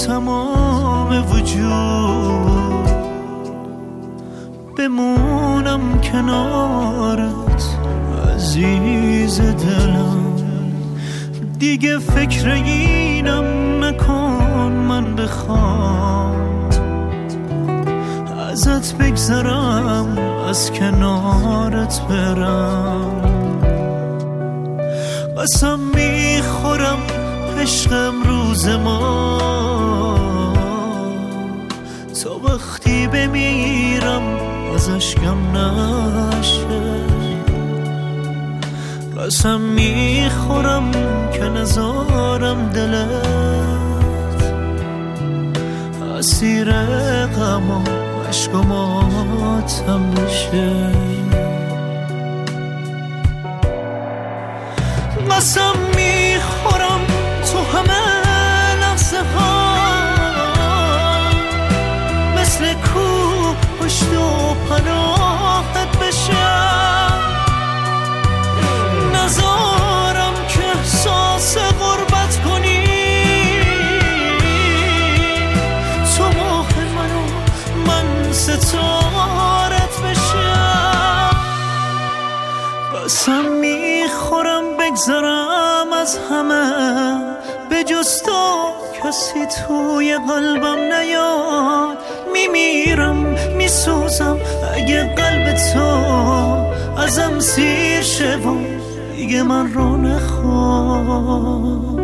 تمام وجود بمونم کنارت عزیز دلم. دیگه فکر اینم نکن من بخوام ازت بگذرم از کنارت برم. قسم میخورم عشق امروز ما تا وقتی بمیرم از اشکم نشه. قسم میخورم که نذارم دلت اسیر غم و عشق و ماتم بشه. قسم میخورم تو همه لحظه ها مثل کوه پشت و پناهت بشم. نذارم که احساس غربت کنی تو ماه منو من ستارت بشم. قسم میخورم بگذرم از همه به جز تو کسی توی قلبم نیاد. میمیرم میسوزم اگه قلب تو ازم سیر شه و دیگه من رو نخواه.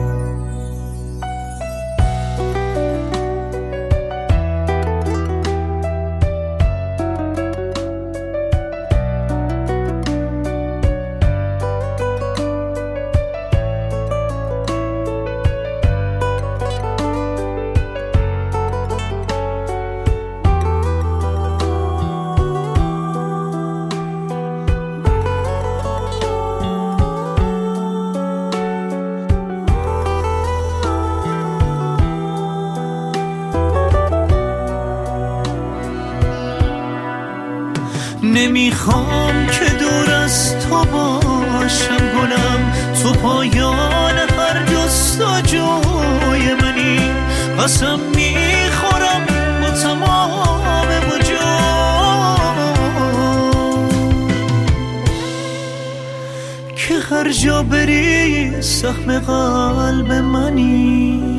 نمیخوام که دور از تو باشم گلم، تو پایان هر جستجوی منی. قسم میخورم با تمام وجود که هر جا بری سهم قلب منی.